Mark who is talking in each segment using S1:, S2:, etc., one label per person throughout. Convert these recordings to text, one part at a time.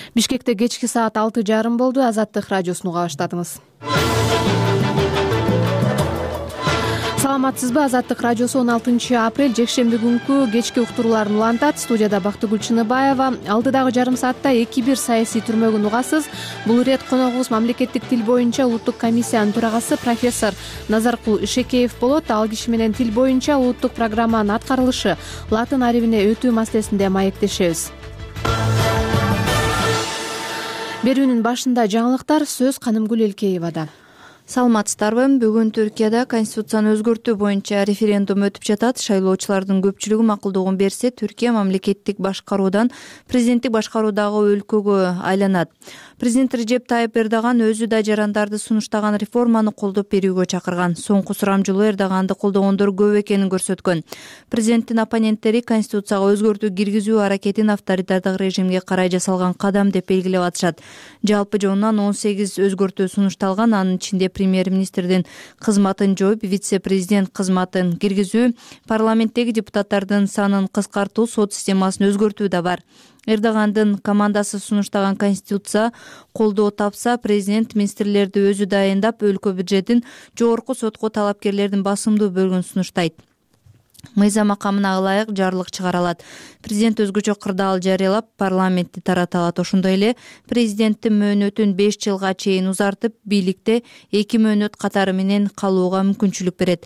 S1: Бишкекте кечки саат 6:30 болду. Азаттык радиосун уга баштадыңыз. Саламатсызбы? Азаттык радиосу 16 апрель жекшемби күнкү кечки уктурууларын улантат. Студияда Бактыгүл Чыныбаева. Алдыдагы жарым саатта 2-1 саясий түрмөгүн угасыз. Бул ирет коногубуз мамлекеттик тил боюнча улуттук комиссиянын төрагасы профессор Назаркул Ишекеев болот. Ал киши менен тил боюнча улуттук программанын аткарылышы, латын арибине өтүү маселесинде маектешебиз. Берүүнүн башында жаңылыктар, сөз Канымгүл Элкеевада.
S2: Саламатсыздарбы? Бүгүн Түркияда конституцияны өзгөртүү боюнча референдум өтүп жатат. Шайлоочулардын көпчүлүгү макулдугун берсе, Түркия мамлекеттик башкаруудан президенттик башкаруудагы өлкөгө айланат. Президент Режеп Тайып Эрдоган өзү да жарандарды сунуштаган реформаны колдоп берүүгө чакырган. Соңку сурамжылоо Эрдоганды колдогондор көп экенин көрсөткөн. Президенттин оппоненттери конституцияга өзгөртүү киргизүү аракетин авторитардык режимге карай жасалган кадам деп белгилеп атышат. Жалпы жонунан 18 өзгөртүү сунушталган, анын ичинде премьер-министрдин кызматын жоюп, вице-президент кызматын киргизүү, парламенттеги депутаттардын санын кыскартуу, сот системасын өзгөртүү да бар. Эрдогандын командасы сунуштаган конституция колдоо тапса, президент министрлерди өзү дайындап, өлкө бюджетин жогорку сотко талапкерлердин басымдуу бөлүгүн сунуштайт. Мыйзам макамына ылайык жарлык чыгара алат. Президент өзгөчө кырдаал жарыялап, парламентти тарата алат. Ошондой эле президенттин мөөнөтүн 5 жылга чейин узартып, бийликте 2 мөөнөт катары менен калууга мүмкүнчүлүк берет.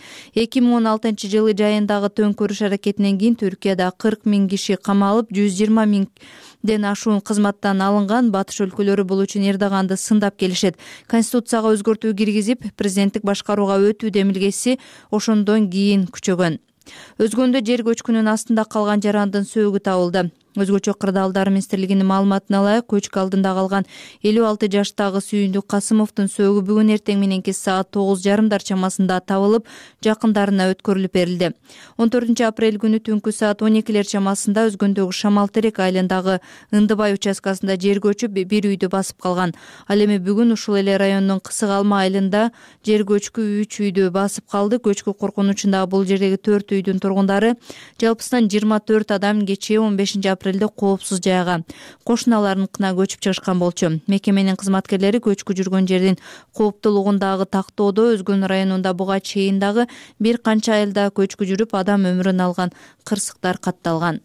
S2: 2016 жылы жайындагы төңкөрүш аракетинен кийин Түркияда 40 000 киши камалып, 120 000ден ашуун кызматтан алынган. Батыш өлкөлөрү бул үчүн Эрдоганды сындап келишет. Конституцияга өзгөртүү киргизип, президенттик башкарууга өтүү демилгеси ошондон кийин күчөгөн. Өзгөндө жер көчкүнүн астында калган жарандын сөөгү табылды. Өзгөчө кырдаалдар министрлигинин маалыматына ылайык, көчкү алдында калган 56 жаштагы Сүйүндүк Касымовдун сөөгү бүгүн эртең мененки саат 9:30 чамасында табылып, жакындарына өткөрүлүп берилди. 14 апрель күнү түнкү саат 12 чамасында Өзгөндөгү Шамалтерек айылындагы Ындыбай участкасында жер көчүп, бир үйдү басып калган. Ал эми бүгүн ушул эле райондун Кысык Алма айылында жер көчкү 3 үйдү басып калды. Көчкү коркунучунда бул жердеги 4 үйдүн тургундары жалпысынан 24 адам кечээ 15 апрелде коопсуз жайга, кошуналарыныкына көчүп чыгышкан болчу. Мекеменин кызматкерлери көчкү жүргөн жердин кооптуулугундагы тактоодо Өзгөн районунда буга чейин дагы бир канча айылда көчкү жүрүп, адам өмүрүн алган кырсыктар катталган.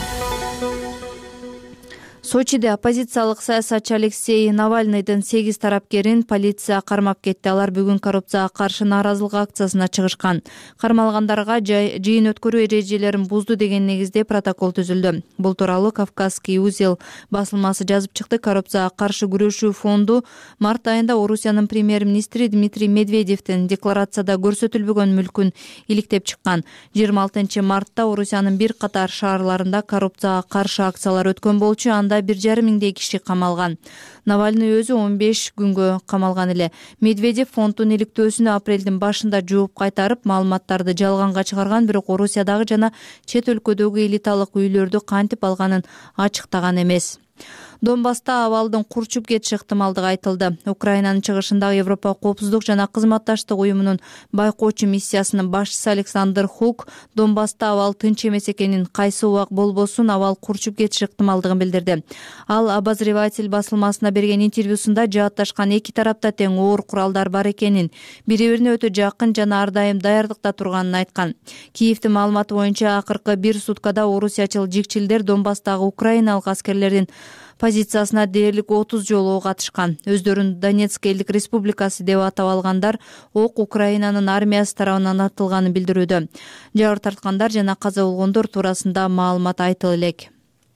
S2: Сочиде оппозициялык саясатчы Алексей Навальныйдын 8 тарапкерин полиция кармап кетти. Алар бүгүн коррупцияга каршы нааразылык акциясына чыгышкан. Кармалгандарга жыйын өткөрүү эрежелерин бузду деген негизде протокол түзүлдү. Бул тууралуу Кавказский узел басылмасы жазып чыкты. Коррупцияга каршы күрөшүү фонду март айында Орусиянын премьер-министри Дмитрий Медведевдин декларацияда көрсөтүлбөгөн мүлкүн иликтеп чыккан. 26 мартта Орусиянын бир катар шаарларында коррупцияга каршы акциялар өткөн болчу. Анда 1,5 миңдей киши камалган. Навальный өзү 15 күнгө камалган эле. Медведев фонддун иликтөөсүнө апрелдин башында жооп кайтарып, маалыматтарды жалганга чыгарган, бирок Орусиядагы жана чет өлкөдөгү элиталык үйлөрдү кантип алганын ачыктаган эмес. Донбасста абалдын курчуп кетиши ыктымалдыгы айтылды. Украинанын чыгышындагы Европа коопсуздук жана кызматташтык уюмунун байкоочу миссиясынын башчысы Александр Хук Донбасста абал тынч эмес экенин, кайсы убак болбосун абал курчуп кетиши ыктымалдыгын билдирди. Ал Обозреватель басылмасына берген интервьюсунда жаатташкан эки тарапта тең оор куралдар бар экенин, бири-бирине өтө жакын жана ар дайым даярдыкта турганын айткан. Киевдин маалыматы боюнча акыркы бир суткада орусиячыл жикчилдер Донбасстагы украиналык аскерлердин позициясына дээрлик 30 жолу ок атышкан. Өздөрүн Донецк элдик республикасы деп атап алгандар ок Украинанын армиясы тарабынан атылганын билдирүүдө. Жабыр тарткандар жана каза болгондор туурасында маалымат айтылы элек.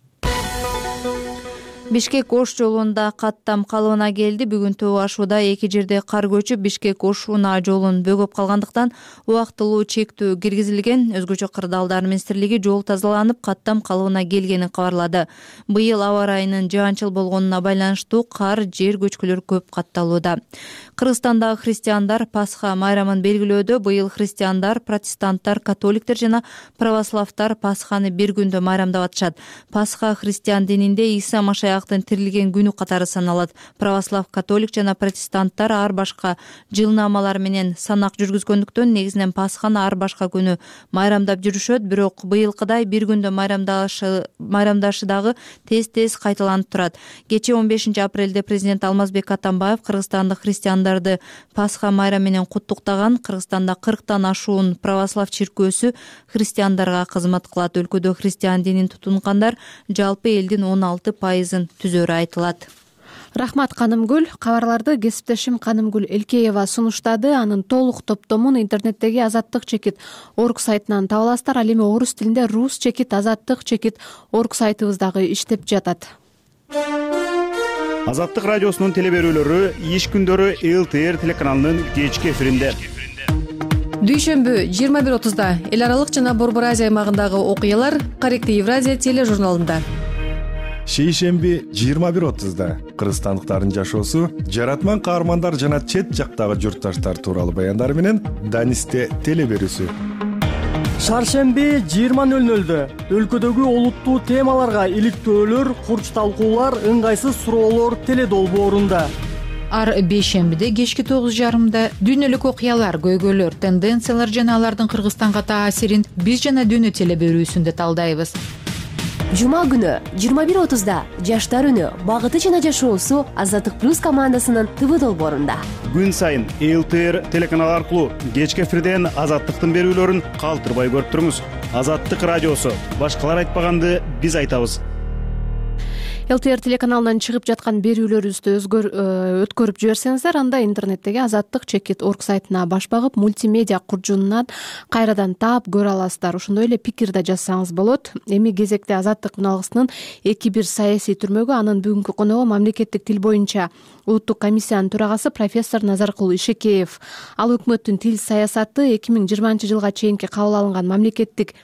S2: Бишкек-Ош жолунда каттам калыбына келди. Бүгүн Төө ашууда эки жерде кар көчүп, Бишкек-Ош унаа жолун бөгөп калгандыктан убактылуу чектөө киргизилген. Өзгөчө кырдаалдар министрлиги жол тазаланып, каттам калыбына келгенин кабарлады. Быйыл аба ырайынын жаанчыл болгонуна байланыштуу кар, жер көчкүлөр көп катталууда. Кыргызстандагы христиандар Пасха майрамын белгилөөдө. Быйыл христиандар, протестанттар, католиктер жана православтар Пасханы бир күндө майрамдап атышат. Пасха христиан дининде Иса Машаяк Исаактын тирилген күнү катары саналат. Православ, католик жана протестанттар ар башка жылнаамалар менен санак жүргүзгөндүктөн негизинен Пасханы ар башка күнү майрамдап жүрүшөт. Бирок быйылкыдай бир күндө майрамдашы дагы тез кайталанып турат. Кечээ 15 апрелде президент Алмазбек Атамбаев кыргызстандык христиандарды Пасха майрамы менен куттуктаган. Кыргызстанда 40тан ашуун православ чиркөөсү христиандарга кызмат кылат. Өлкөдө христиан динин тутунгандар жалпы элдин 16% түзөрү айтылат.
S1: Рахмат Канымгүл. Кабарларды кесиптешим Канымгүл Элкеева сунуштады. Анын толук топтомун интернеттеги azattik.org сайтынан таба аласыздар. Ал эми орус тилинде rus-azattik.org сайтыбыздагы иштеп жатат.
S3: Азаттык радиосунун теле берүүлөрү иш күндөрү ЛТР телеканалынын кечки эфиринде.
S4: Дүйшөмбү 21:30 эл аралык жана Борбор Азия аймагындагы окуялар Корректив Евразия тележурналында.
S5: Шейшемби 21:30 кыргызстандыктардын жашоосу, жаратман каармандар жана чет жактагы журтташтар тууралуу баяндар менен Данисте теле берүүсү.
S6: Шаршемби 20:00 өлкөдөгү олуттуу темаларга иликтөөлөр, курч талкуулар, ыңгайсыз суроолор теле долбоорунда.
S7: Ар бейшембиде кечки 9:30 дүйнөлүк окуялар, көйгөйлөр, тенденциялар жана алардын Кыргызстанга таасирин биз жана дүйнө теле берүүсүндө талдайбыз.
S8: Жума күнү 21:30 жаштар үнү, багыты жана жашоосу Азаттык плюс командасынын ТВ долбоорунда.
S3: Күн сайын ЛТР телеканал аркылуу кечки эфирден Азаттыктын берүүлөрүн калтырбай көрүп туруңуз. Азаттык радиосу, башкалар айтпаганды биз айтабыз.
S1: ЛТР телеканалынан чыгып жаткан берүүлөрүбүздү өткөрүп жиберсеңиздер, анда интернеттеги azattik.org сайтына баш багып, мультимедиа куржунунан кайрадан таап көрө аласыздар. Ошондой эле пикир да жазсаңыз болот. Эми кезекте Азаттык журналыстынын 2-1 саясий түрмөгү, анын бүгүнкү коногу мамлекеттик тил боюнча улуттук комиссиянын төрагасы профессор Назаркул Ишекеев. Ал өкмөттүн тил саясаты 2020-жылга чейинки кабыл алынган мамлекеттик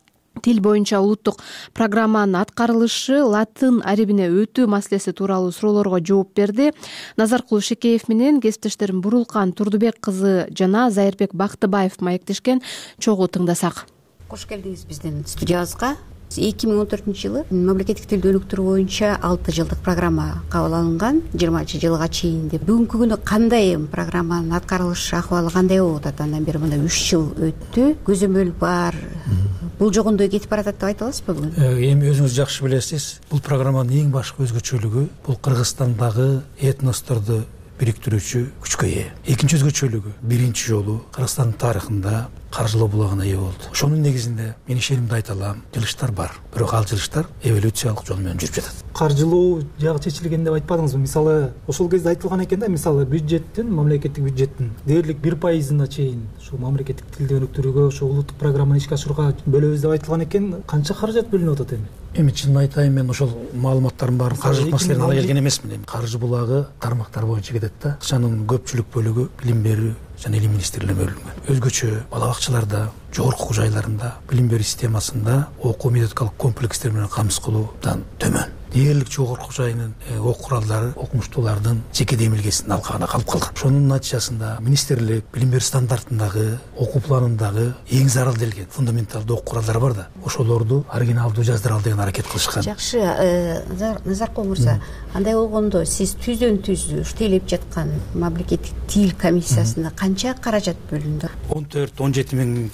S1: тил боюнча улуттук программанын аткарылышы, латын арибине өтүү маселеси тууралуу суроолорго жооп берди. Назаркул Ишекеев менен кесиптештерим Бурулкан Турдубек кызы жана Зайырбек Бактыбаев маектешкен. Чогуу тыңдасак.
S9: Кош келдиңиз биздин студиябызга. 2014-жылы мамлекеттик тилди өнүктүрүү боюнча 6 жылдык программа кабыл алынган. 20-жылга чейин деп. Бүгүнкү күнү кандай программанын аткарылыш акыбалы кандай болуп атат? Андан бери мына 3 жыл өттү. Көзөмөл бар. Бул жогондой кетип баратат деп айта аласызбы бүгүн?
S10: Эми өзүңүз жакшы билесиз, бул программанын эң башкы өзгөчөлүгү бул Кыргызстандагы этносторду бириктирүүчү күчкө ээ. Экинчи өзгөчөлүгү биринчи жолу Кыргызстандын тарыхында каржылоо булагына ээ болду. Ошонун негизинде мен ишенимде айта алам, жылыштар бар, бирок ал жылыштар эволюциялык жол менен жүрүп жатат.
S6: Каржылоо жагы чечилген деп айтпадыңызбы? Мисалы, ошол кезде айтылган экен да, мисалы бюджеттин, мамлекеттик бюджеттин дээрлик 1%-на чейин ушул мамлекеттик тилди өнүктүрүүгө, ошол улуттук программаны ишке ашырууга бөлөбүз деп айтылган экен. Канча каражат бөлүнүп атат эми?
S10: Эми чынын айтайын, мен ошол маалыматтардын баарын каржылык маселени ала келген эмесмин. Эми каржы булагы тармактар боюнча кетет да. Акчанын көпчүлүк бөлүгү билим берүү жана илим министрлигине бөлүнгөн. Өзгөчө бала бакчаларда, жогорку окуу жайларында, билим берүү системасында окуу методикалык комплекстер менен камсыз кылуудан төмөн. Дээрлик жогорку окуу жайынын окуу куралдары окумуштуулардын жеке демилгесинин алкагына калып калган. Ошонун натыйжасында министрлик билим берүү стандартындагы, окуу планындагы эң зарыл делген фундаменталдуу окуу куралдар бар да, ошолорду оригиналдуу жаздыралы деген аракет кылышкан.
S9: Жакшы, Назаркул мырза, андай болгондо сиз түздөн-түз иштелип жаткан мамлекеттик тил комиссиясына канча каражат бөлүндү?
S10: 14-17 миң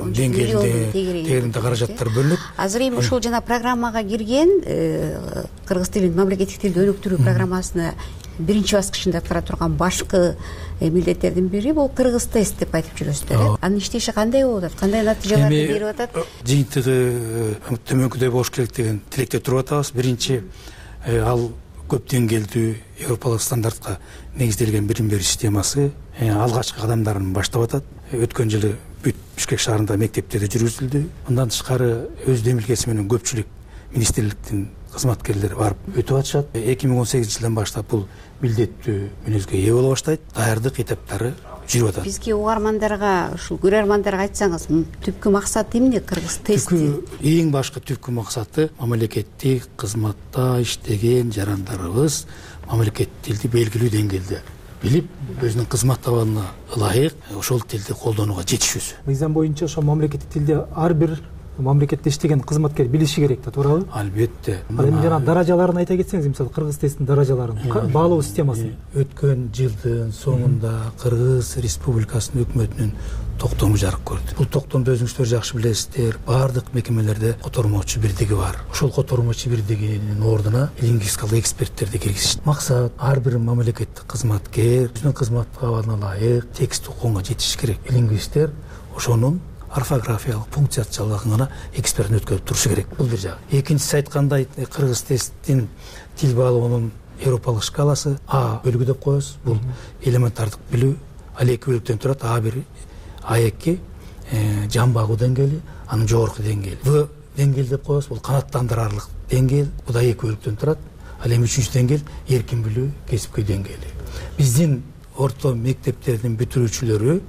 S10: деңгээлинде каражаттар бөлүнүп.
S9: Азыр эми ушул жана программага кирген кыргыз тилин мамлекеттик тилди өнүктүрүү программасына биринчи баскычында аткара турган башкы милдеттердин бири бул кыргыз тест деп айтып жүрөсүздөр. Анын иштеши кандай болуп атат? Кандай натыйжаларды берип атат?
S10: Жыйынтыгы төмөнкүдөй болуш керек деген тилекте туруп атабыз. Биринчи, ал көп деңгээлдүү европалык стандартка негизделген билим берүү системасы алгачкы кадамдарын баштап атат. Өткөн жылы бүт Бишкек шаарында мектептерде жүргүзүлдү. Мындан тышкары өз демилгеси менен көпчүлүк министрликтин кызматкерлери барып өтүп атышат. 2018-жылдан баштап бул милдеттүү мүнөзгө ээ боло баштайт. Даярдык этаптары жүрүп атат.
S9: Бизге угармандарга, ушул көрөрмандарга айтсаңыз, түпкү максаты эмне кыргыз тести?
S10: Эң башкы түпкү максаты мамлекеттик кызматта иштеген жарандарыбыз мамлекеттик тилди белгилүү деңгээлде билип, өзүнүн кызмат абалына ылайык ошол тилди колдонууга жетишүүсү.
S6: Мыйзам боюнча ошол мамлекеттик тилде ар бир мамлекетте иштеген кызматкер билиши керек да, туурабы?
S10: Албетте.
S6: Ал эми жана даражаларын айта кетсеңиз, мисалы кыргыз тесттин даражаларын, баалоо системасын.
S10: Өткөн жылдын соңунда Кыргыз Республикасынын өкмөтүнүн токтому жарык көрдү. Бул токтомдо өзүңүздөр жакшы билесиздер, баардык мекемелерде котормочу бирдиги бар. Ошол котормочу бирдигинин ордуна лингвистикалык эксперттерди киргизишти. Максат ар бир мамлекеттик кызматкер өзүнүн кызмат абалына ылайык текст окуганга жетиш керек. Лингвисттер ошонун орфографиялык пункциациялыгын гана эксперттен өткөрүп турушу керек. Бул бир жагы. Экинчиси айткандай, кыргыз тесттин тил баалоонун европалык шкаласы А бөлүгү деп коебуз. Бул элементардык билүү, ал 2 бөлүктөн турат. А1, А2 жан багуу деңгээли, анын жогорку деңгээли. В деңгээл деп коебуз. Бул канаттандырарлык деңгээл. Бул да 2 бөлүктөн турат. Ал эми 3-үнчү деңгээл эркин билүү, кесипкөй деңгээли. Биздин орто мектептердин бүтүрүүчүлөрү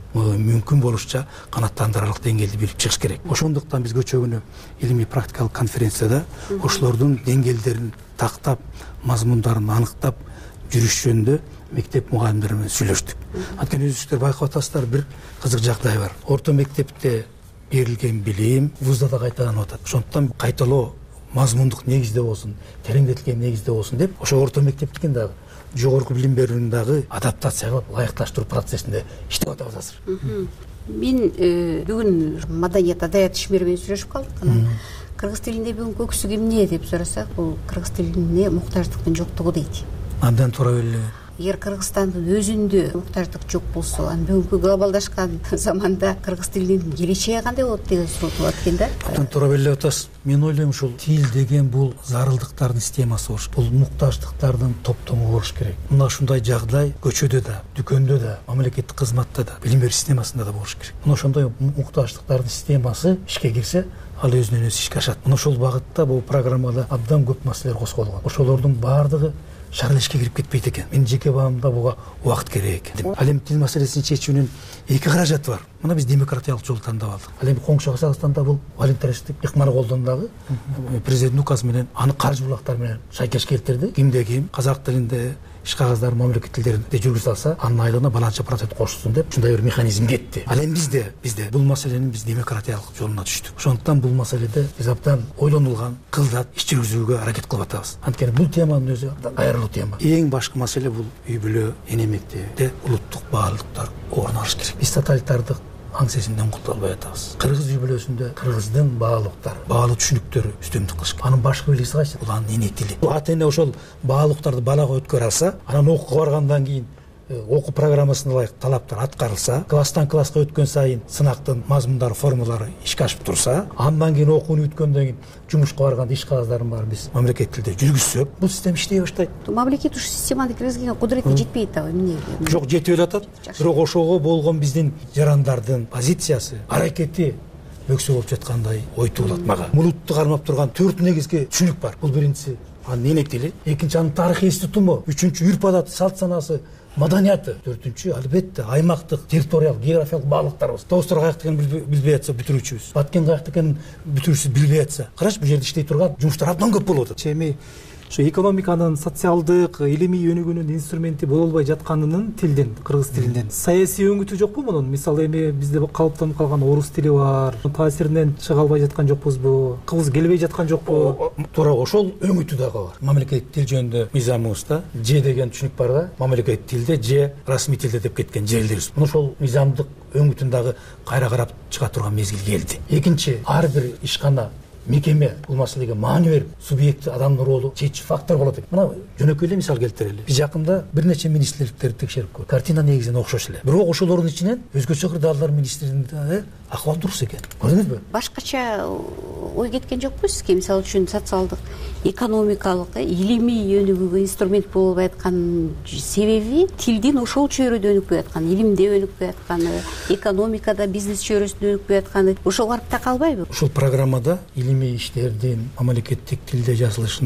S10: мүмкүн болушча канаттандырарлык деңгээлди билип чыгыш керек. Ошондуктан биз көчө күнү илимий практикалык конференцияда ошолордун деңгээлдерин тактап, мазмундарын аныктап жүрүш жөнүндө мектеп мугалимдери менен сүйлөштүк. Анткени өзүңүздөр байкап атасыздар, бир кызык жагдай бар. Орто мектепте берилген билим вузда да кайталанып атат. Ошондуктан кайталоо мазмундук негизде болсун, тереңдетилген негизде болсун деп, ошо орто мектептикин дагы жогорку билим берүүнүн дагы адаптация кылып, ылайыкташтыруу процессинде иштеп атабыз азыр.
S9: Мен бүгүн маданият адабият ишмери менен сүйлөшүп калдык. Кыргыз тилинде бүгүнкү өксүк эмне деп сурасак, бул кыргыз тилине муктаждыктын жоктугу дейт.
S10: Абдан туура беле.
S9: Эгер Кыргызстандын өзүндө муктаждык жок болсо, анан бүгүнкү глобалдашкан заманда кыргыз тилинин келечеги кандай болот деген суроо туулат экен да.
S10: Абдан туура беле атасыз. Мен ойлойм, ушул тил деген бул зарылдыктардын системасы болуш, бул муктаждыктардын топтому болуш керек. Мына ушундай жагдай көчөдө да, дүкөндө да, мамлекеттик кызматта да, билим берүү системасында да болуш керек. Мына ошондой муктаждыктардын системасы ишке кирсе, ал өзүнөн өзү ишке ашат. Мына ошол багытта бул программада абдан көп маселелер козголгон. Ошолордун баардыгы шарыл ишке кирип кетпейт экен. Менин жеке баамда буга убакыт керек экен. Ал эми тил маселесин чечүүнүн 2 каражаты бар. Мына биз демократиялык жолду тандап алдык. Ал эми коңшу Казакстанда бул волонтерсиздик ыкманы колдондагы президенттин указы менен аны каржы булактар менен шайкеш келтирди. Кимде ким казак тилинде иш кагаздары мамлекет тилдеринде жүргүзө алса, анын айлыгына баланча процент кошулсун деп ушундай бир механизм кетти. Ал эми бизде бул маселенин биз демократиялык жолуна түштүк. Ошондуктан бул маселеде биз абдан ойлонулган, кылдат иш жүргүзүүгө аракет кылып атабыз. Анткени бул теманын өзү айрылуу тема. Эң башкы маселе бул үй бүлө, эне мектепте улуттук баалуулуктар орун алыш керек. Биз тоталитардык аң сезимден кутула албай атабыз. Кыргыз үй бүлөсүндө кыргыздын баалуулуктары, баалуу түшүнүктөрү үстөмдүк кылыш керек. Анын башкы белгиси кайсы? Бул анын эне тили. Ата эне ошол баалуулуктарды балага өткөрө алса, анан окууга баргандан кийин окуу программасына ылайык талаптар аткарылса, класстан класска өткөн сайын сынактын мазмундары, формалары ишке ашып турса, андан кийин окууну бүткөндөн кийин жумушка барганда иш кагаздарын баарын биз мамлекет тилде жүргүзсөк, бул система иштей баштайт.
S9: Мамлекет ушул системаны киргизген кудурети жетпейт да, эмне?
S10: Жок, жетип атат. Бирок ошого болгон биздин жарандардын позициясы, аракети өксө болуп жаткандай ой туулат мага. Улутту кармап турган 4 негизги түшүнүк бар. Бул биринчиси анын эне тили, экинчи анын тарыхый институту, үчүнчү үрп адаты, салт санасы, маданияты, төртүнчү албетте аймактык, территориялык, географиялык баалуулуктарыбыз. Тоостор каяк экенин билбей атса бүтүрүүчүбүз, Баткен каяк экенин бүтүрүүчүбүз билбей атса, караш, бул жерде иштей турган жумуштар абдан көп болуп атат.
S6: Эми ошо экономиканын социалдык, илимий өнүгүүнүн инструменти боло албай жатканынын тилден, кыргыз тилинен саясий өңүтү жокпу мунун? Мисалы эми бизде калыптанып калган орус тили бар. Таасиринен чыга албай жаткан жокпузбу? Кыбыз келбей жаткан жокпу?
S10: Туура, ошол өңүтү дагы бар. Мамлекеттик тил жөнүндө мыйзамыбызда Ж деген түшүнүк бар да. Мамлекеттик тилде Ж расмий тилде деп кеткен жерлерибиз. Мына ошол мыйзамдык өңүтүн дагы кайра карап чыга турган мезгил келди. Экинчи, ар бир ишкана, мекеме бул маселеге маани берип, субъекти адамдын ролу чечүү фактор болот экен. Мына жөнөкөй эле мисал келтирели. Биз жакында бир нече министрликтерди текшерип көрдүк. Картина негизинен окшош эле. Бирок ошолордун ичинен өзгөчө кырдаалдар министрлигинде акыбал дурус экен. Көрдүңүзбү?
S9: Башкача ой кеткен жокпу сизге? Мисалы үчүн социалдык, экономикалык, илимий өнүгүүгө инструмент боло албай аткан себеби тилдин ошол чөйрөдө өнүкпөй атканы, илимде өнүкпөй атканы, экономикада, бизнес чөйрөсүндө өнүкпөй атканы. Ошол барып такалбайбы?
S10: Ушул программада илимий иштердин мамлекеттик тилде жазылышына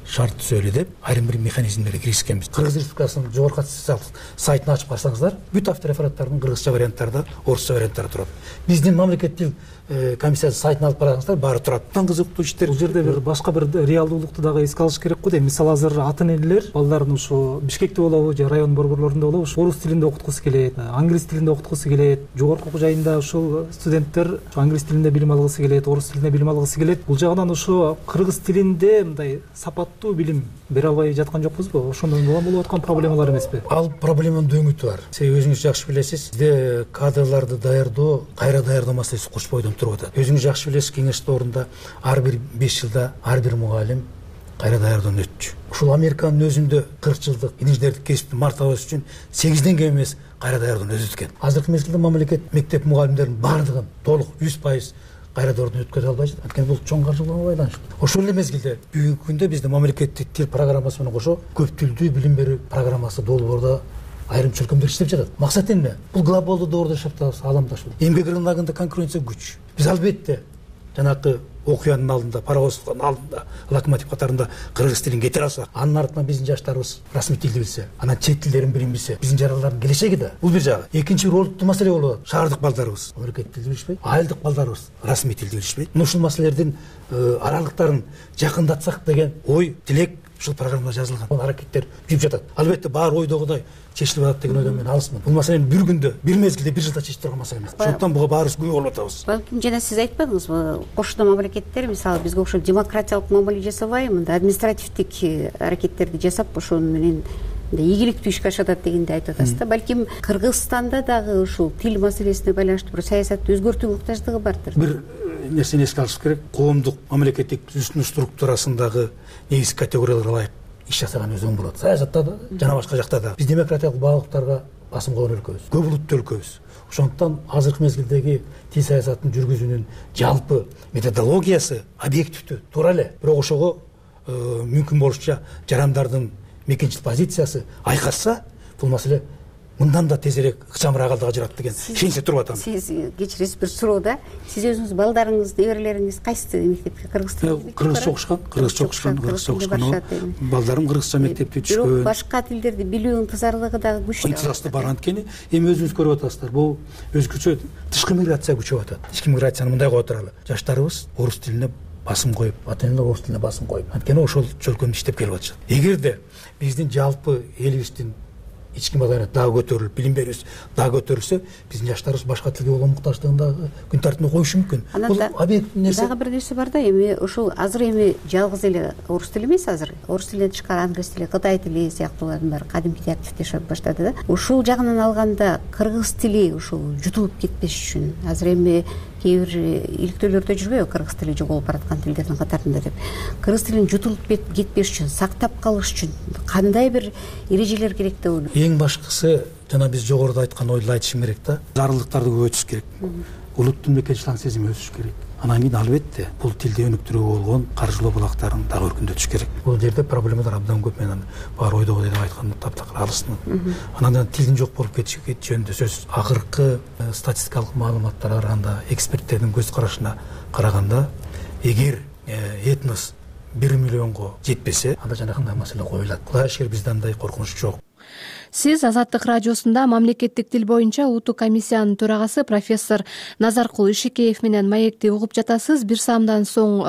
S10: шарт түзөлү деп айрым бир механизмдерге киришкенбиз. Кыргыз Республикасынын жогорку катчылык сайтын ачып карасаңыздар, бүт авторефераттардын кыргызча варианттарда, орусча варианттары турат. Биздин мамлекеттик комиссия сайтын алып карасаңыздар, баары турат. Таң кызыктуу иштер.
S6: Бул жерде бир башка бир реалдуулукту дагы эске алыш керек го дейм. Мисалы азыр ата-энелер балдарын ушу Бишкекте болобу же район борборлорунда болобу, орус тилинде окуткусу келет, англис тилинде окуткусу келет. Жогорку окуу жайында ушул студенттер англис тилинде билим алгысы келет, орус тилинде билим алгысы келет. Бул жагынан ушу кыргыз тилинде мындай сапаттуу билим бере албай жаткан жокпузбу? Ошондон болуп аткан проблемалар эмеспи?
S10: Ал проблеманын дөңүтү бар. Сиз өзүңүз жакшы билесиз, бизде кадрларды даярдоо, кайра даярдоо маселеси куч бойдон туруп атат. Өзүңүз жакшы билесиз, кеңеш доорунда ар бир 5 жылда ар бир мугалим кайра даярдоону өтчү. Ушул Американын өзүндө 40 жылдык инженердик кесиптин мартабасы үчүн 8ден кем эмес кайра даярдоону өткөн. Азыркы мезгилде мамлекет мектеп мугалимдеринин баардыгын толук 100% кайра даярдоону өткөзө албай жатат. Анткени бул чоң каржыланууга байланыштуу. Ошол эле мезгилде бүгүнкү күндө бизде мамлекеттик тил программасы менен кошо көп тилдүү билим берүү программасы долбоордо айрым чөлкөмдөр иштеп жатат. Максат эмне? Бул глобалдуу доордо жашап атабыз, ааламдаштуу. Эмгек рыногунда конкуренция күч. Биз албетте жанакы окуянын алдында, паровоздун алдында, локомотив катарында кыргыз тилин кетире алсак, анын артынан биздин жаштарыбыз расмий тилди билсе, анан чет тилдерин билим билсе, биздин жарандардын келечеги да. Бул бир жагы. Экинчи бир олуттуу маселе болуп атат. Шаардык балдарыбыз мамлекеттик тилди билишпейт, айылдык балдарыбыз расмий тилди билишпейт. Ушул маселелердин аралыктарын жакындатсак деген ой, тилек ушул программада жазылган. Бул аракеттер жүрүп жатат. Албетте баары ойдогудай чечилип атат деген ойдон мен алысмын. Бул маселени бир күндө, бир мезгилде, бир жылда чечип турган маселе эмес. Ошондуктан буга баарыбыз күбө болуп атабыз.
S9: Балким жана сиз айтпадыңызбы, кошуна мамлекеттер мисалы бизге окшоп демократиялык мамиле жасабай, мындай административдик аракеттерди жасап, ошонун менен ийгиликтүү ишке ашатат дегенди айтып атасыз да. Балким Кыргызстанда дагы ушул тил маселесине байланыштуу бир саясатты өзгөртүү муктаждыгы бардыр.
S10: Бир нерсени эске алыш керек. Коомдук мамлекеттик түзүлүш структурасындагы негизги категорияларга ылайык иш жасаган өзүң болот. Саясатта да жана башка жакта да. Биз демократиялык багыттарга басым койгон өлкөбүз. Көп улуттуу өлкөбүз. Ошондуктан азыркы мезгилдеги тил саясатын жүргүзүүнүн жалпы методологиясы объективдүү, туура эле. Бирок ошого мүмкүн болушунча жарандардын мекенчил позициясы айкашса, бул маселе мындан да тезирээк ыкчамыраак алга жүрөт деген ишенчте туруп атам.
S9: Сиз кечиресиз бир суроо да. Сиз өзүңүз балдарыңыз, неберелериңиз кайсы мектепке кыргыз тилинде?
S10: Кыргызча окушкан. Балдарым кыргызча мектепте түшкөн.
S9: Бирок башка тилдерди билүү ынтызарлыгы дагы күчтүү.
S10: Ынтызарлыгы бар. Анткени эми өзүңүз көрүп атасыздар. Бул өзгөчө тышкы миграция күчөп атат. Тышкы миграцияны мындай коюп туралы. Жаштарыбыз орус тилине басым коюп, ата-энелер орус тилине басым коюп. Анткени ошол чөлкөмдү иштеп келип атышат. Эгерде биздин жалпы элибиздин ички маданият дагы көтөрүлүп, билим берүүбүз дагы көтөрүлсө, биздин жаштарыбыз башка тилге болгон муктаждыгын дагы күн тартибине коюшу мүмкүн. Бул объектив нерсе.
S9: Дагы бир нерсе бар да, эми ушул азыр эми жалгыз эле орус тили эмес азыр. Орус тилинен тышкары англис тили, кытай тили сыяктуулардын баары кадимкидей активдешип баштады да. Ушул жагынан алганда кыргыз тили ушул жутулуп кетпеш үчүн азыр эми кээ бир иликтөөлөрдө жүрбөйбү кыргыз тили жоголуп бараткан тилдердин катарында деп. Кыргыз тилин жутулуп кетпеш үчүн, сактап калыш үчүн кандай бир эрежелер керек деп ойлойм?
S10: Эң башкысы жана биз жогоруда айткан ойду айтышым керек да. Зарылдыктарды көбөйтүш керек. Улуттун мекенчилик сезими өсүш керек. Анан кийин албетте бул тилди өнүктүрүүгө болгон каржылоо булактарын дагы өркүндөтүш керек. Бул жерде проблемалар абдан көп. Мен баары ойдогудай деп айткандан таптакыр алысмын. Анан тилдин жок болуп кетиши жөнүндө сөз. Акыркы статистикалык маалыматтарга караганда, эксперттердин көз карашына караганда, эгер этнос 1 миллионго жетпесе, анда жана кандай маселе коюлат. Кудайга шүгүр бизде андай коркунуч жок.
S1: Сиз Азаттык радиосунда мамлекеттик тил боюнча улуттук комиссиянын төрагасы профессор Назаркул Ишикеев менен маекти угуп жатасыз. Бир саамдан соң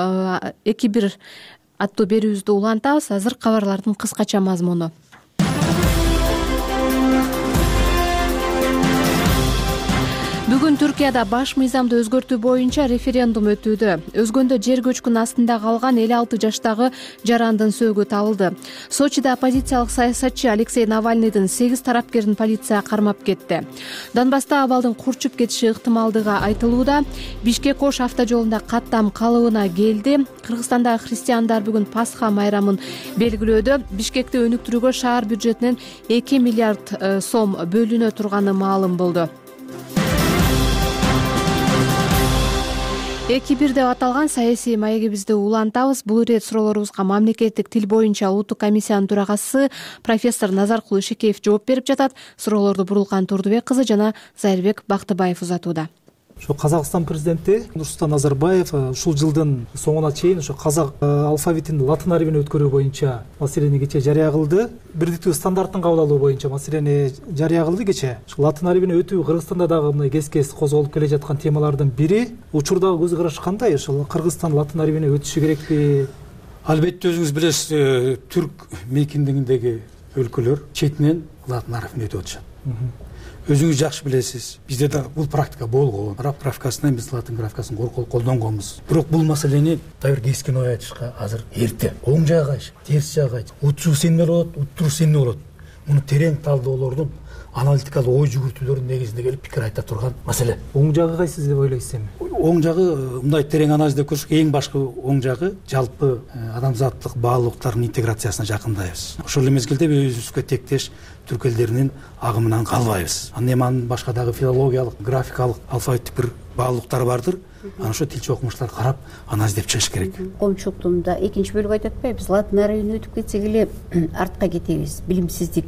S1: 2-1 аттуу берүүбүздү улантабыз. Азыр кабарлардын кыскача мазмуну. Бүгүн Түркияда баш мыйзамды өзгөртүү боюнча референдум өтүүдө. Өзгөндө жер көчкүн астында калган 56 жаштагы жарандын сөөгү табылды. Сочида оппозициялык саясатчы Алексей Навальныйдын 8 тарапкерин полиция кармап кетти. Донбасста абалдын курчуп кетиши ыктымалдыгы айтылууда. Бишкек Ош автожолунда каттам калыбына келди. Кыргызстандагы христиандар бүгүн Пасха майрамын белгилөөдө. Бишкекти өнүктүрүүгө шаар бюджетинен 2 миллиард сом бөлүнө турганы маалым болду. 2-1 деп аталган саясий маегибизди улантабыз. Бул ирет суроолорубузга мамлекеттик тил боюнча улуттук комиссиянын төрагасы профессор Назаркул Ишикеев жооп берип жатат. Суроолорду Бурулкан Турдубек кызы жана Зайырбек Бактыбаев узатууда.
S6: ошо Казакстан президенти Нурсултан Назарбаев ушул жылдын соңуна чейин ошо казак алфавитин латын арабине өткөрүү боюнча маселени кечээ жарыя кылды. Бирдиктүү стандарттын кабыл алуу боюнча маселени жарыя кылды кечээ. Ошо латын арабине өтүү Кыргызстанда дагы мындай кез козголуп келе жаткан темалардын бири. Учурдагы көз караш кандай? Ошол Кыргызстан латын арабине өтүшү керекпи?
S10: Албетте өзүңүз билесиз, түрк мейкиндигиндеги өлкөлөр четинен латын арабине өтүп атышат. Өзүңүз жакшы билесиз, бизде да бул практика болгон. Араб графикасынан биз латын графикасын колдонгонбуз. Бирок бул маселени дайыр кескин ой айтышка азыр эрте. Оң жагы, терс жагы, утчу сенме болот, уттуру сенме болот. Муну терең талдоолордун аналитикалык ой жүгүртүүлөрүнүн негизинде келип пикир айта турган маселе.
S6: Оң жагы кайсы деп ойлойсуз эми?
S10: Оң жагы мындай терең анализдеп көрсөк, эң башкы оң жагы жалпы адамзаттык баалуулуктардын интеграциясына жакындайбыз. Ошол мезгилде өзүбүзгө тектеш түрк элдеринин агымынан калбайбыз. Анан эми анын башка дагы филологиялык, графикалык, алфавиттик бир баалуулуктары бардыр. Анан ошо тилчи окумуштар карап, анализдеп чыгыш керек.
S9: Коомчулуктун экинчи бөлүгү айтып атпайбы, биз латын арабине өтүп кетсек эле артка кетебиз, билимсиздик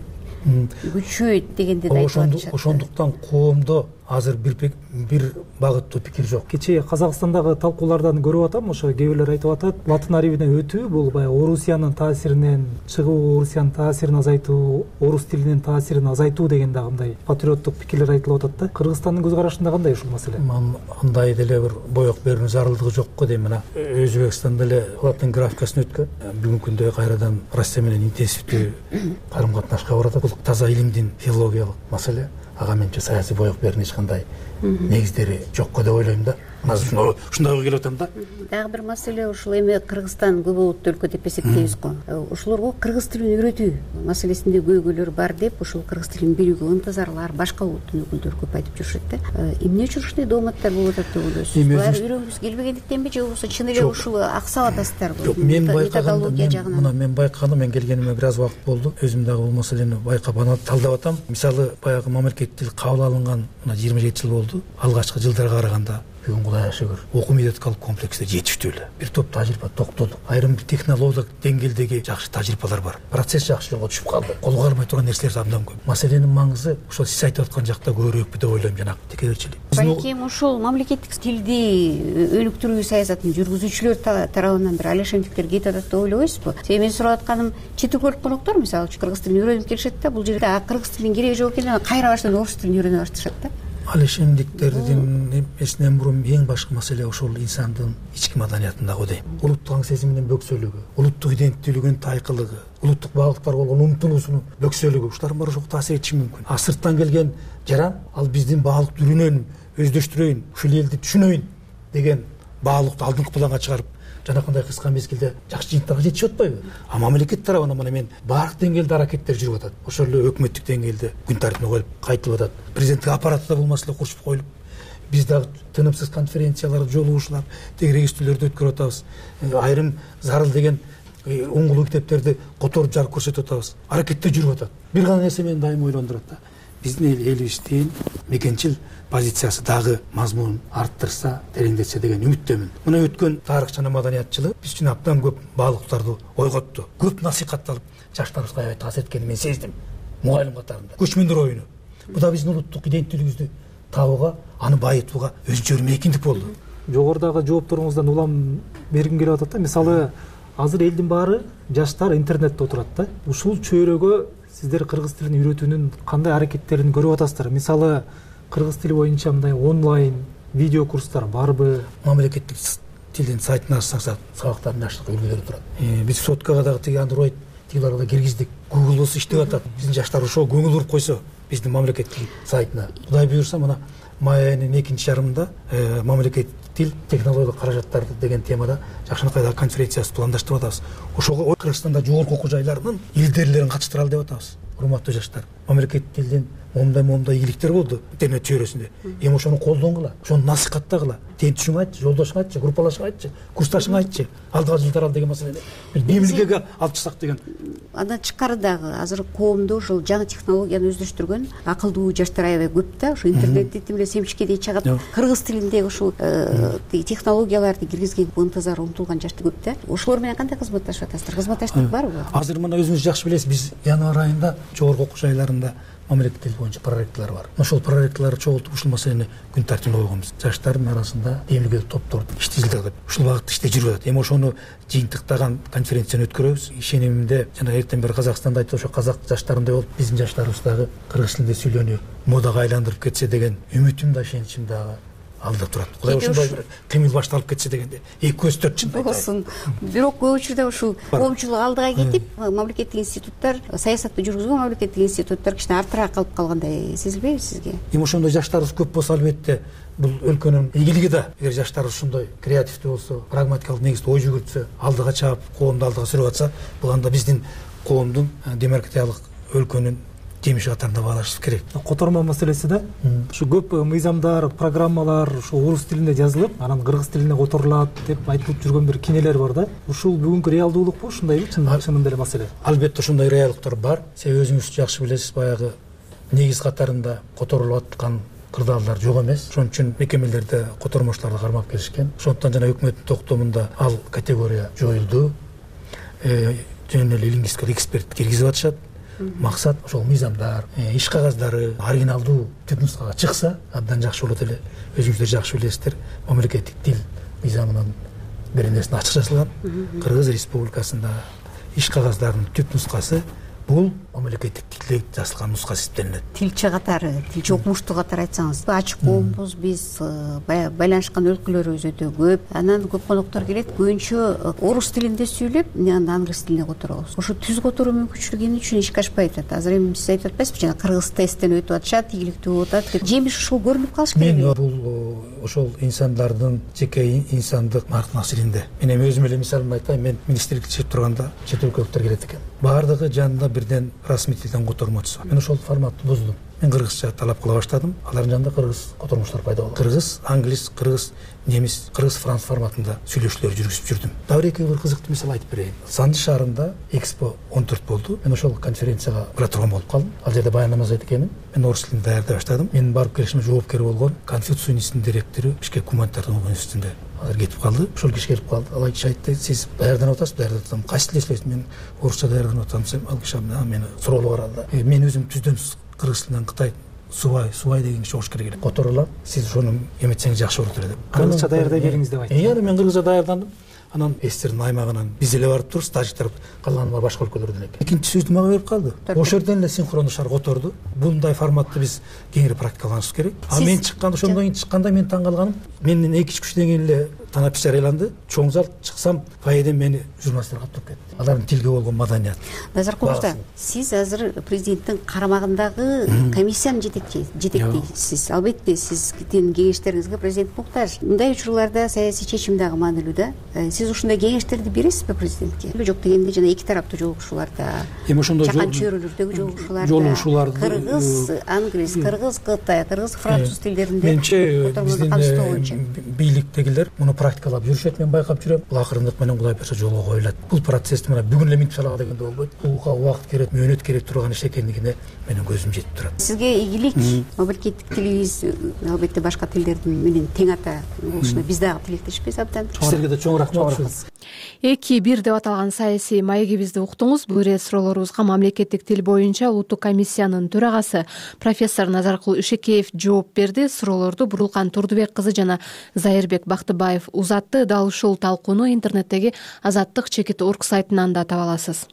S9: күчөйт дегенде да айтып атышат.
S10: Ошондуктан коомдо азыр бир багыттуу пикир жок.
S6: Кечээ Казакстандагы талкуулардан көрүп атам, ошо кээ бирлер айтып атат, латын арабине өтүү бул баягы Орусиянын таасиринен чыгуу, Орусиянын таасирин азайтуу, орус тилинин таасирин азайтуу деген дагы мындай патриоттук пикирлер айтылып атат да. Кыргызстандын көз карашында кандай ушул маселе?
S10: Андай деле бир боек берүүнүн зарылдыгы жок го дейм. Мына Өзбекстанда деле латын графикасын өткөн. Бүгүнкү күндө кайрадан Россия менен интенсивдүү карым катнашка барат. Бул таза илимдин филологиялык маселе. Ага менче саясий боек берүүнүн эч кандай негиздери жокко деп ойлойм да. Ушундай ой келип атам да.
S9: Дагы бир маселе ушул эми Кыргызстан көп улуттуу өлкө деп эсептейбиз го. Ушуларга кыргыз тилин үйрөтүү маселесинде көйгөйлөр бар деп ушул кыргыз тилин билүүгө ынтызарлар башка улуттун өкүлдөрү көп айтып жүрүшөт да. Эмне үчүн ушундай дооматтар болуп атат деп ойлойсуз? Булар үйрөнгүсү келбегендиктенби же болбосо чын эле ушул аксап атасыздарбы?
S10: Мен байкаганда, мен келгениме бир аз убакыт болду. Өзүм дагы бул маселени байкап талдап атам. Мисалы, баягы мамлекеттик тил кабыл алынган 27 жыл болду. Алгачкы жылдарга караганда бүгүн Кудайга шүгүр окуу методикалык комплекстер жетиштүү эле. Бир топ тажрыйба токтолдук. Айрым бир технологиялык деңгээлдеги жакшы тажрыйбалар бар. Процесс жакшы жолго түшүп калды. Колго албай турган нерселер абдан көп. Маселенин маңызы ошол сиз айтып аткан жакта көбүрөөкпү деп ойлойм, жанагы текеберчилик.
S9: Балким ушул мамлекеттик тилди өнүктүрүү саясатын жүргүзүүчүлөр тарабынан бир алешемдиктер кетип атат деп ойлойсузбу? Мен сурап атканым, чет өлкөлүк коноктор мисалы кыргыз тилин үйрөнүп келишет да, бул жерде кыргыз тилинин кереги жок экенин кайра баштан орус тилин үйрөнө башташат да.
S10: Алешемдиктердин эсинен мурун эң башкы маселе ошол инсандын ички маданиятында го дейм. Улуттук аң сезиминин бөксөлүгү, улуттук иденттүүлүгүнүн тайкылыгы, улуттук багыттарга болгон умтулуусунун бөксөлүгү, ушулардын баары ошого таасир этиши мүмкүн. Сырттан келген жаран ал биздин баалыкты үйрөнөйүн, өздөштүрөйүн, ушул элди түшүнөйүн деген баалыкты алдыңкы планга чыгарып, жанакындай кыска мезгилде жакшы жыйынтарга жетишип атпайбы? Мамлекет тарабынан мына мен баардык деңгээлде аракеттер жүрүп атат. Ошол эле өкмөттүк деңгээлде күн тартибине коюлуп кайтылып атат. Президенттик аппаратта бул маселе курчуп коюлуп, биз дагы тынымсыз конференциялар, жолугушуулар, регистрлерди өткөрүп атабыз. Айрым зарыл деген оңгулуу китептерди которуп жарып көрсөтүп атабыз. Аракеттер жүрүп атат. Бир гана нерсе мени дайыма ойлондурат да. Биздин элибиздин мекенчил позициясы дагы мазмунун арттырса, тереңдетсе деген үмүттөмүн. Мына өткөн тарых жана маданият жылы биз үчүн абдан көп баалыктарды ойготту. Көп насихатталып, жаштарыбызга аябай таасир эткенин мен сездим. Мугалим катарында. Көчмөндөр оюну. Бу да биздин улуттук иденттүүлүгүбүздү табууга, аны байытууга өзүнчө бир мейкиндик болду.
S6: Жогорудагы жоопторуңуздан улам бергим келип атат да. Мисалы, азыр элдин баары жаштар интернетте отурат да. Ушул чөйрөгө сиздер кыргыз тилин үйрөтүүнүн кандай аракеттерин көрүп атасыздар? Мисалы, кыргыз тили боюнча мындай онлайн видео курстар барбы?
S10: Мамлекеттик тилдин сайтына ачсаңыз сабактардын аштык үлгүлөрү турат. Биз соткага дагы тиги Android тиларга киргиздик. Google иштеп атат. Биздин жаштар ошо көңүл буруп койсо биздин мамлекеттик сайтына. Кудай буюрса, мына май айынын экинчи жарымында мамлекеттик тил технологиялык каражаттарды деген темада жакшынакай конференциясы пландаштырып атабыз. Ошого Кыргызстанда жогорку окуу жайларынын илдерлерин катыштыралы деп атабыз. Урматтуу жаштар, мамлекеттик тилдин момундай ийгиликтер болду интернет чөйрөсүндө. Эми ошону колдонгула, ошону насихаттагыла. Теңдишиңе айтчы, жолдошуңа айтчы, группалашыңа айтчы, курсташыңа айтчы. Алдыга жылдары деген маселени бийликке алып чыксак деген.
S9: Андан тышкары дагы азыр коомдо ушул жаңы технологияны өздөштүргөн акылдуу жаштар аябай көп да. Ошо интернетти тим эле семчикедей чагат. Кыргыз тилиндеги ушул технологияларды киргизгенге ынтызар умтулган жаштар көп да. Ошолор менен кандай кызматташып атасыздар? Кызматташтык барбы?
S10: Азыр мына өзүңүз жакшы билесиз, биз январь айында жогорку окуу жайларында мамлекеттик тил боюнча проектлер бар. Ошол проектлерди чогултуп ушул маселени күн тартибине койгонбуз. Жаштардын арасында демилгелүү топтор иштелди деп ушул багытта иштеп жүрүп атат. Эми ошону жыйынтыктаган конференцияны өткөрөбүз. Ишенимде жана эртең бери Казакстанда айтып ошо казак жаштарындай болуп биздин жаштарыбыз дагы кыргыз тилинде сүйлөнүп, модага айландырып кетсе деген үмүтүм да ишеничим дагы алдыда турат. Кудай ушундай бир кыймыл башталып кетсе дегенде эки көз төрт чын
S9: болсун. Бирок көп учурда ушул коомчулук алдыга кетип, мамлекеттик институттар, саясатты жүргүзгөн мамлекеттик институттар кичине артыраак калып калгандай сезилбейби сизге?
S10: Эми ошондой жаштарыбыз көп болсо албетте бул өлкөнүн ийгилиги да. Эгер жаштар ушундай креативдүү болсо, прагматикалык негизде ой жүгүртсө, алдыга чаап, коомду алдыга сүрүп атса, бул анда биздин коомдун демократиялык өлкөнүн жемиши катарында баалашыбыз керек.
S6: Котормо маселеси да. Ушу көп мыйзамдар, программалар ушу орус тилинде жазылып, анан кыргыз тилине которулат деп айтылып жүргөн бир кинелер бар да. Ушул бүгүнкү реалдуулукпу, ушундайбы чынында эле маселе?
S10: Албетте ушундай реалдыктар бар. Себеби өзүңүз жакшы билесиз, баягы негиз катарында которулуп аткан кырдаалдар жок эмес. Ошон үчүн мекемелерде котормошторду кармап келишкен. Ошондуктан жана өкмөттүн токтомунда ал категория жоюлду. Жөн эле лингвистикалык эксперт киргизип атышат. Максат ошол мыйзамдар, иш кагаздары оригиналдуу түпнускага чыкса, абдан жакшы болот эле. Өзүңүздөр жакшы билесиздер, мамлекеттик тил мыйзамынын бир нерсесин ачык жазылган. Кыргыз Республикасында иш кагаздарынын түпнускасы бул мамлекеттик тилде жазылган нуска эсептелинет.
S9: Тилчи катары, тилчи окумуштуу катары айтсаңыз, ачык коомбуз биз, байланышкан өлкөлөрүбүз өтө көп. Анан көп коноктор келет, көбүнчө орус тилинде сүйлөп, англис тилине которобуз. Ошо түз которуу мүмкүнчүлүгү эмне үчүн ишке ашпай атат? Азыр эми сиз айтып атпайсызбы, жана кыргыз тесттен өтүп атышат, ийгиликтүү болуп атат. Жемиш ушул көрүнүп калыш керек.
S10: Мен бул ошол инсандардын жеке инсандык маселинде. Мен эми өзүм эле мисалымды айтайын, мен министрликте иштеп турганда чет өлкөлүктөр келет экен. Баардыгы жанында бирден расмий тилден котормочусу. Мен ошол форматты буздум. Мен кыргызча талап кыла баштадым. Алардын жанында кыргыз котормочулар пайда болду. Кыргыз, англис, кыргыз, немис, кыргыз, франц форматында сүйлөшүүлөр жүргүзүп жүрдүм. Дагы эки бир кызыктуу мисал айтып берейин. Санды шаарында Экспо 14 болду. Мен ошол конференцияга бара турган болуп калдым. Ал жерде баяннама жасайт экенмин. Мен орус тилинде даярдай баштадым. Мен барып келишиме жоопкер болгон Конфуций университетинин директору Бишкек гуманитардык университетинде азыр кетип калды. Ошол киши келип калды. Ал айтты, сиз даярданып атасызбы? Даярдап атам. Кайсы тилде сүйлөйсүз? Мен орусча даярданып атам десем, ал киши мени суроолуп карады. Мен өзүм түздөн кыргыз тилинен Кытай субай деген киши окуш керек эле. Которулам. Сиз ошону эметсеңиз жакшы болот эле деп.
S6: Кыргызча даярдай бериңиз деп айтты.
S10: Мен кыргызча даярдандым. Анан эстердин аймагынан биз эле барып туруп, стажиктер калганы башка өлкөлөрдөн экен. Экинчи сөздү мага берип калды. Ошол жерден эле синхрондуу шар которду. Bunday форматты биз кеңири практикаланышыбыз керек. Мен чыкканда, ошондон кийин чыкканда мен таң калганым, менден 2-3 күчтөн кийин эле танапис жарыяланды. Чоң зал чыксам, фойеден мени журналисттер каптап кетти. Алардын тилге болгон маданият.
S9: Назаркул мырза, сиз азыр президенттин карамагындагы комиссиянын жетектейсиз. Албетте сиздин кеңештериңизге президент муктаж. Мындай учурларда саясий чечим дагы маанилүү да. Сиз ушундай кеңештерди бересизби президентке? Жок дегенде жана эки тараптуу жолугушууларда, жакан чөйрөлөрдөгү жолугушууларда, кыргыз, англис, кыргыз, Кытай, кыргыз, француз тилдеринде.
S10: Менимче биздин бийликтегилер муну практикалап жүрүшөт, мен байкап жүрөм. Бул акырындык менен Кудай буйрса жолго коюлат. Бул процессти мына бүгүн эле минтип салалы дегенде болбойт. Буга убакыт керек, мөөнөт керек турган иш экендигине менин көзүм жетип турат.
S9: Сизге ийгилик, мамлекеттик тилиңиз албетте башка тилдердин менен тең ата болушуна биз дагы тилектешпиз абдан.
S10: Сизерге да чоң рахмат.
S1: 2-1 деп аталган саясий маегибизди уктуңуз. Бул ирет суроолорубузга мамлекеттик тил боюнча улуттук комиссиянын төрагасы профессор Назаркул Ишекеев жооп берди. Суроолорду Бурулкан Турдубек кызы жана Зайырбек Бактыбаев узатты. Дал ушул талкууну интернеттеги Азаттык /org сайтынан да таба аласыз.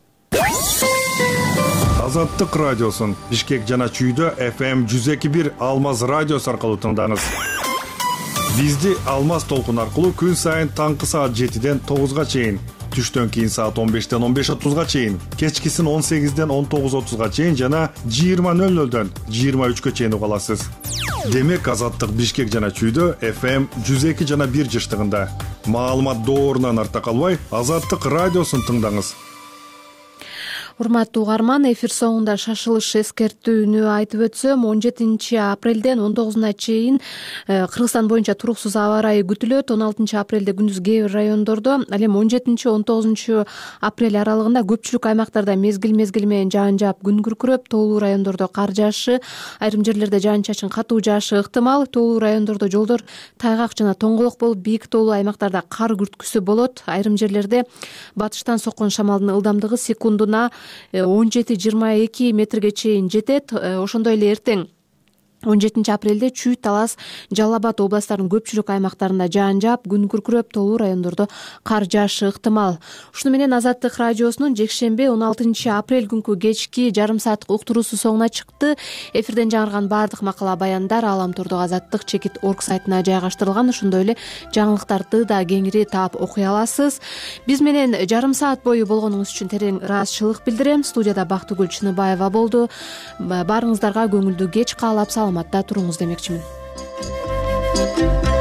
S5: Азаттык радиосун Бишкек жана Чүйдө FM 102.1 Алмаз радиосу аркылуу тыңдаңыз. Бизди Алмаз толкун аркылуу күн сайын таңкы саат 7ден 9га чейин, түштөн кийин саат 15ден 15:30га чейин, кечкисин 18ден 19:30га чейин жана 20:00дөн 23га чейин уга аласыз. Демек Азаттык Бишкек жана Чүйдө FM 102 жана 1 жыштыгында. Маалымат доорунан арта калбай, Азаттык радиосун тыңдаңыз.
S1: Урматтуу угарман, эфир соңунда шашылыш эскертүүнү айтып өтсөм, 17 апрелден 19-на чейин Кыргызстан боюнча туруксуз аба ырайы күтүлөт. 16 апрелде күндүз кээ бир райондордо, ал эми 17-19 апрель аралыгында көпчүлүк аймактарда мезгил менен жаан жаап, күн күркүрөп, тоолуу райондордо кар жаашы, айрым жерлерде жаан-чачын катуу жаашы ыктымал. Тоолуу райондордо жолдор тайгак жана тоңголок болуп, бийик тоолуу аймактарда кар күрткүсү болот. Айрым жерлерде батыштан соккон шамалдын ылдамдыгы секундуна 17-22 метрге чейин жетет. Ошондой эле эртең 17 апрелде Чүй, Талас, Жалал Абад областтарынын көпчүлүк аймактарында жаан жаап, күн күркүрөп, тоолуу райондордо кар жаашы ыктымал. Ушуну менен Азаттык радиосунун жекшемби 16 апрель күнкү кечки жарым сааттык уктуруусу соңуна чыкты. Эфирден жаңырган баардык макала баяндар Ааламтордогу Азаттык /org сайтына жайгаштырылган. Ошондой эле жаңылыктарды да кеңири таап окуй аласыз. Биз менен жарым саат бою болгонуңуз үчүн терең ыраазычылык билдирем. Студияда Бактыгүл Чыныбаева болду. Баарыңыздарга көңүлдүү кеч каалап саламатта туруңуз демекчимин.